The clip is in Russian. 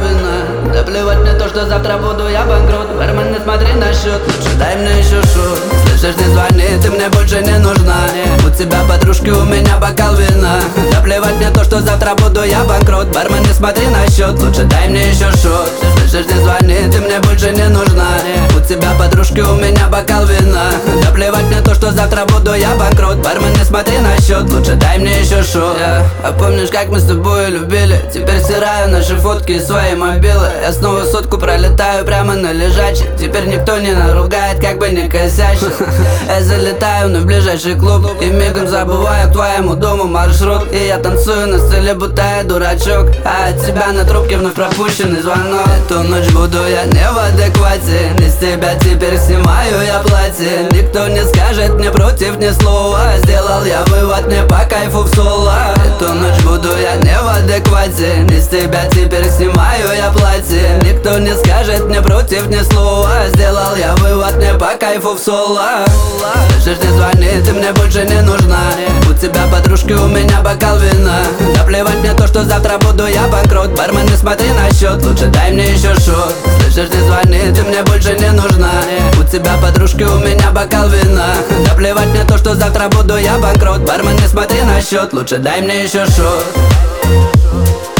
вина. Да плевать мне то, что завтра буду я банкрот. Бармен, не смотри на счет, лучше дай мне еще шут. Слышишь, не звони, ты мне больше не нужна. У тебя подружки, у меня бокал вина. Да плевать мне то, что завтра буду я банкрот. Бармен, не смотри на счет, лучше дай мне еще шот. Слышишь, не звони, ты мне больше не нужна. У тебя подружки, у меня бокал вина. Да плевать мне то, что завтра буду я банкрот. Бармен, не смотри на счет, лучше дай мне еще шот. А помнишь, как мы с тобой любили? Теперь стираю наши фотки из своей мобилы. Я снова сотку пролетаю прямо на лежачий. Теперь никто не наругает, как бы не косячил. Я залетаю на ближайший клуб и мигом забываю к твоему дому маршрут. И я танцую на столе, будто я дурачок. А от тебя на трубке вновь пропущенный звонок. Эту ночь буду я не в адеквате. Не с тебя теперь снимаю я платье. Никто не скажет мне против ни слова. Сделал я вывод, мне по кайфу в соло. Эту ночь буду я не в адеквате. Не с тебя теперь снимаю я платье. Никто не скажет мне против ни слова. Сделал я вывод, мне по кайфу в соло. Слышишь, не звони, ты мне больше не нужна. У тебя подружки, у меня бокал вина. Да плевать мне то, что завтра буду я банкрот. Бармен, не смотри на счет, лучше дай мне еще шот. Слышишь, не звони, ты мне больше не нужна. У тебя подружки, у меня бокал вина. Да плевать мне то, что завтра буду я банкрот. Бармен, не смотри на счет, лучше дай мне еще шот.